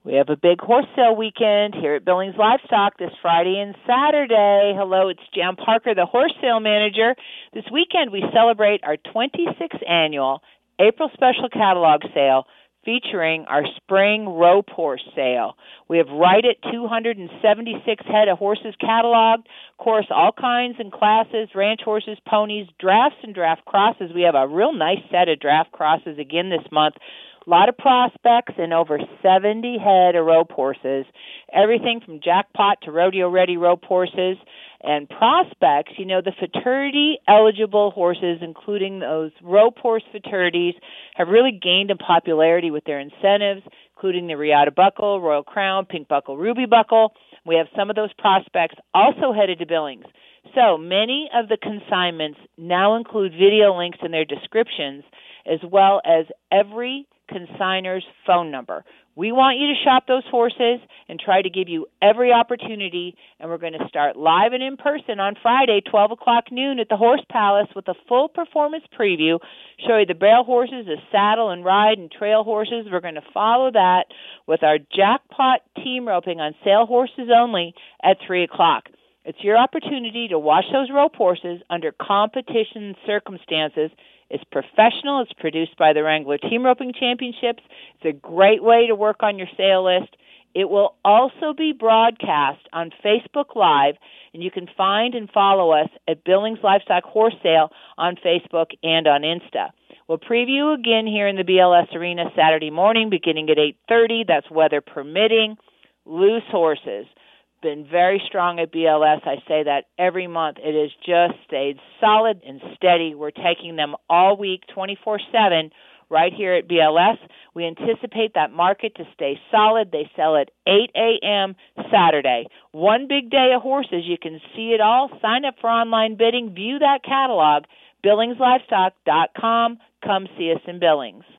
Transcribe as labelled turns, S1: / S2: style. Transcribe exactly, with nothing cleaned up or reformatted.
S1: We have a big horse sale weekend here at Billings Livestock this Friday and Saturday. Hello, it's Jan Parker, the horse sale manager. This weekend we celebrate our twenty-sixth annual April Special Catalog Sale featuring our spring rope horse sale. We have right at two hundred seventy-six head of horses cataloged. Of course, all kinds and classes, ranch horses, ponies, drafts, and draft crosses. We have a real nice set of draft crosses again this month. A lot of prospects and over seventy head of rope horses, everything from jackpot to rodeo-ready rope horses. And prospects, you know, the futurity-eligible horses, including those rope horse futurities, have really gained in popularity with their incentives, including the Riata Buckle, Royal Crown, Pink Buckle, Ruby Buckle. We have some of those prospects also headed to Billings. So many of the consignments now include video links in their descriptions, as well as every consignor's phone number. We want you to shop those horses and try to give you every opportunity, and we're going to start live and in person on Friday, twelve o'clock noon at the Horse Palace with a full performance preview, show you the barrel horses, the saddle and ride and trail horses. We're going to follow that with our jackpot team roping on sale horses only at three o'clock. It's your opportunity to watch those rope horses under competition circumstances. It's professional. It's produced by the Wrangler Team Roping Championships. It's a great way to work on your sale list. It will also be broadcast on Facebook Live, and you can find and follow us at Billings Livestock Horse Sale on Facebook and on Insta. We'll preview again here in the B L S Arena Saturday morning beginning at eight thirty. That's weather permitting. Loose horses. Been very strong at B L S. I say that every month. It has just stayed solid and steady. We're taking them all week, twenty-four seven, right here at B L S. We anticipate that market to stay solid. They sell at eight a.m. Saturday. One big day of horses. You can see it all. Sign up for online bidding. View that catalog. Billings Livestock dot com. Come see us in Billings.